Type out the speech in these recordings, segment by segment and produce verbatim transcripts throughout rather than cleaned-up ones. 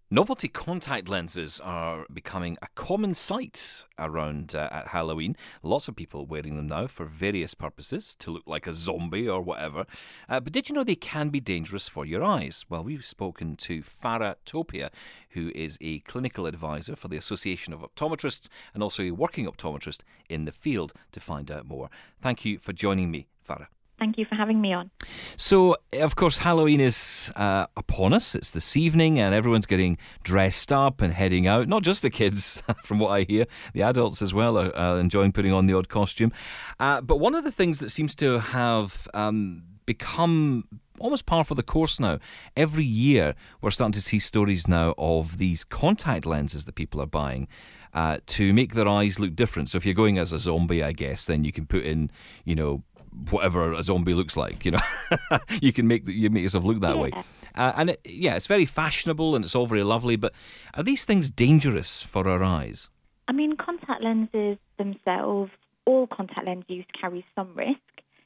Novelty contact lenses are becoming a common sight around uh, at Halloween. Lots of people wearing them now for various purposes, to look like a zombie or whatever. Uh, but did you know they can be dangerous for your eyes? Well, we've spoken to Farah Topia, who is a clinical advisor for the Association of Optometrists and also a working optometrist in the field, to find out more. Thank you for joining me, Farah. Thank you for having me on. So, of course, Halloween is uh, upon us. It's this evening and everyone's getting dressed up and heading out. Not just the kids, from what I hear. The adults as well are uh, enjoying putting on the odd costume. Uh, but one of the things that seems to have um, become almost par for the course now, every year we're starting to see stories now of these contact lenses that people are buying uh, to make their eyes look different. So if you're going as a zombie, I guess, then you can put in, you know, whatever a zombie looks like, you know. You can make the, you make yourself look that yeah. way. Uh, and it, yeah, it's very fashionable and it's all very lovely, but are these things dangerous for our eyes? I mean, contact lenses themselves, all contact lens use carries some risk.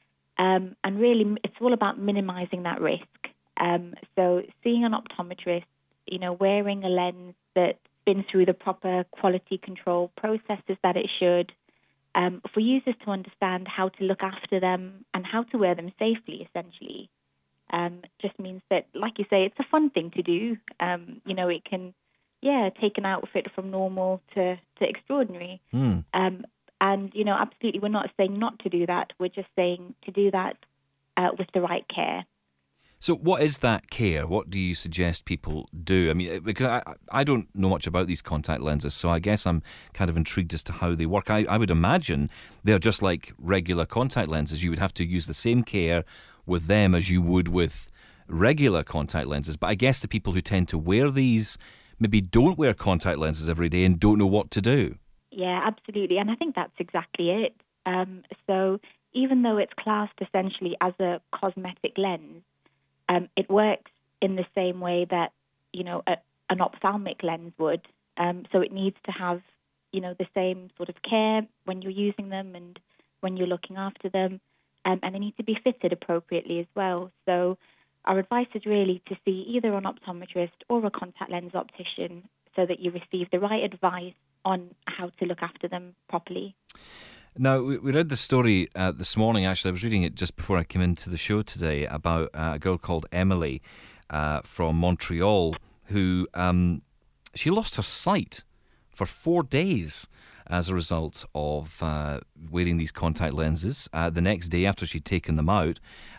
Um, and really, it's all about minimizing that risk. Um, so seeing an optometrist, you know, wearing a lens that's been through the proper quality control processes that it should, Um, for users to understand how to look after them and how to wear them safely, essentially, um, just means that, like you say, it's a fun thing to do. Um, you know, it can, yeah, take an outfit from normal to, to extraordinary. Mm. Um, and, you know, absolutely, we're not saying not to do that. We're just saying to do that uh, with the right care. So what is that care? What do you suggest people do? I mean, because I, I don't know much about these contact lenses, so I guess I'm kind of intrigued as to how they work. I, I would imagine they're just like regular contact lenses. You would have to use the same care with them as you would with regular contact lenses. But I guess the people who tend to wear these maybe don't wear contact lenses every day and don't know what to do. Yeah, absolutely. And I think that's exactly it. Um, so even though it's classed essentially as a cosmetic lens, Um, it works in the same way that, you know, a, an ophthalmic lens would. Um, so it needs to have, you know, the same sort of care when you're using them and when you're looking after them. Um, and they need to be fitted appropriately as well. So our advice is really to see either an optometrist or a contact lens optician so that you receive the right advice on how to look after them properly. Now, we read the story uh, this morning, actually. I was reading it just before I came into the show today about uh, a girl called Emily uh, from Montreal who, um, she lost her sight for four days as a result of uh, wearing these contact lenses. Uh, the next day after she'd taken them out,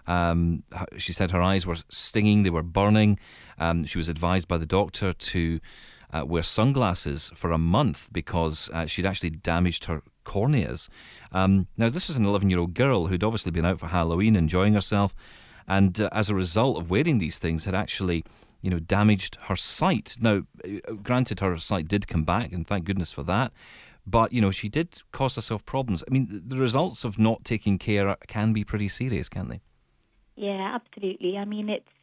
um, she said her eyes were stinging, they were burning. Um, she was advised by the doctor to uh, wear sunglasses for a month because uh, she'd actually damaged her corneas. Um, now, this was an eleven-year-old girl who'd obviously been out for Halloween, enjoying herself, and uh, as a result of wearing these things, had actually, you know, damaged her sight. Now, granted, her sight did come back, and thank goodness for that. But, you know, she did cause herself problems. I mean, the results of not taking care can be pretty serious, can't they? Yeah, absolutely. I mean, it's,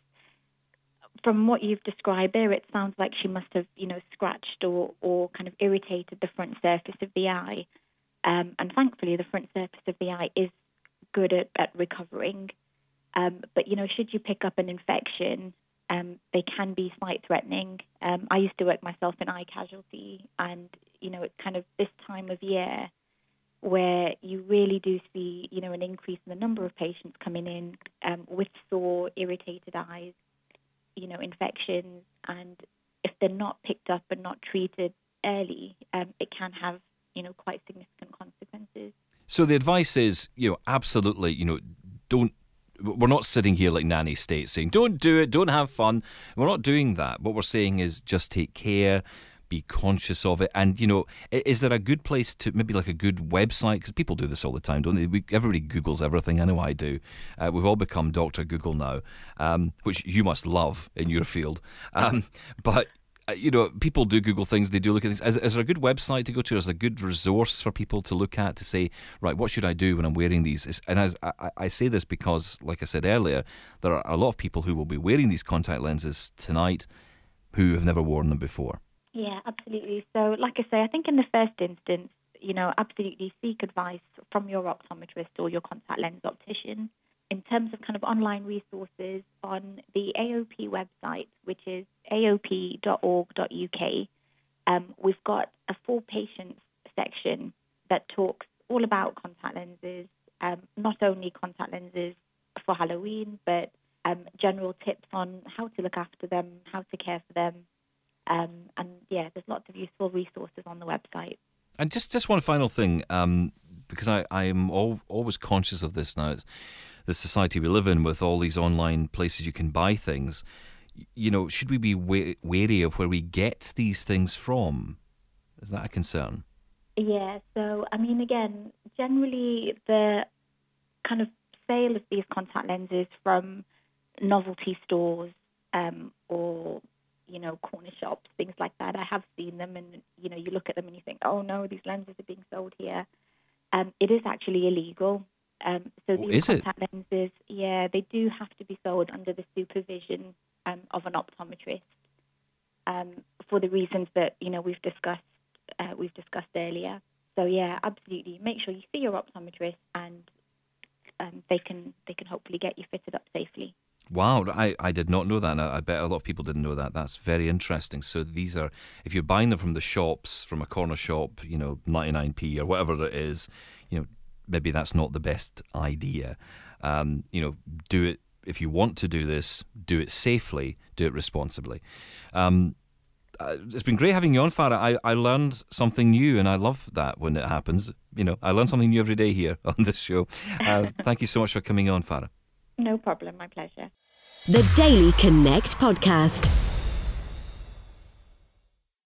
from what you've described there, it sounds like she must have, you know, scratched or, or kind of irritated the front surface of the eye. Um, and thankfully, the front surface of the eye is good at, at recovering. Um, but, you know, should you pick up an infection, um, they can be sight-threatening. Um, I used to work myself in eye casualty, and, you know, it's kind of this time of year where you really do see, you know, an increase in the number of patients coming in um, with sore, irritated eyes, you know, infections. And if they're not picked up and not treated early, um, it can have, you know, quite significant consequences. So the advice is, you know, absolutely, you know, don't, we're not sitting here like nanny state saying, don't do it, don't have fun. We're not doing that. What we're saying is just take care, be conscious of it. And, you know, is there a good place to, maybe like a good website? Because people do this all the time, don't they? We, everybody Googles everything. I know I do. Uh, we've all become Doctor Google now, um, which you must love in your field. Um, but, uh, you know, people do Google things. They do look at things. Is, is there a good website to go to? Is there a good resource for people to look at to say, right, what should I do when I'm wearing these? It's, and as I, I say this because, like I said earlier, there are a lot of people who will be wearing these contact lenses tonight who have never worn them before. Yeah, absolutely. So, like I say, I think in the first instance, you know, absolutely seek advice from your optometrist or your contact lens optician in terms of kind of online resources, on the A O P website, which is a o p dot org dot u k, um, we've got a for patients section that talks all about contact lenses, um, not only contact lenses for Halloween, but um, general tips on how to look after them, how to care for them. Um, and yeah, there's lots of useful resources on the website. And just, just one final thing, um, because I, I am all, always conscious of this now, it's the society we live in with all these online places you can buy things. You know, should we be wa- wary of where we get these things from? Is that a concern? Yeah, so, I mean, again, generally the kind of sale of these contact lenses from novelty stores um, or, you know, corner shops, things like that, I have seen them and, you know, you look at them and you think, oh, no, these lenses are being sold here. Um, it is actually illegal. Um, so oh, these is contact it? lenses, yeah, they do have to be sold under the supervision um, of an optometrist um, for the reasons that, you know, we've discussed uh, we've discussed earlier. So yeah, absolutely. Make sure you see your optometrist, and um, they can they can hopefully get you fitted up safely. Wow, I, I did not know that, and I, I bet a lot of people didn't know that. That's very interesting. So these are, if you're buying them from the shops, from a corner shop, you know, ninety-nine p or whatever it is, you know, maybe that's not the best idea. Um, you know, do it, if you want to do this, do it safely, do it responsibly. Um, uh, it's been great having you on, Farah. I, I learned something new, and I love that when it happens. You know, I learn something new every day here on this show. Uh, thank you so much for coming on, Farah. No problem, my pleasure. The Daily Connect podcast.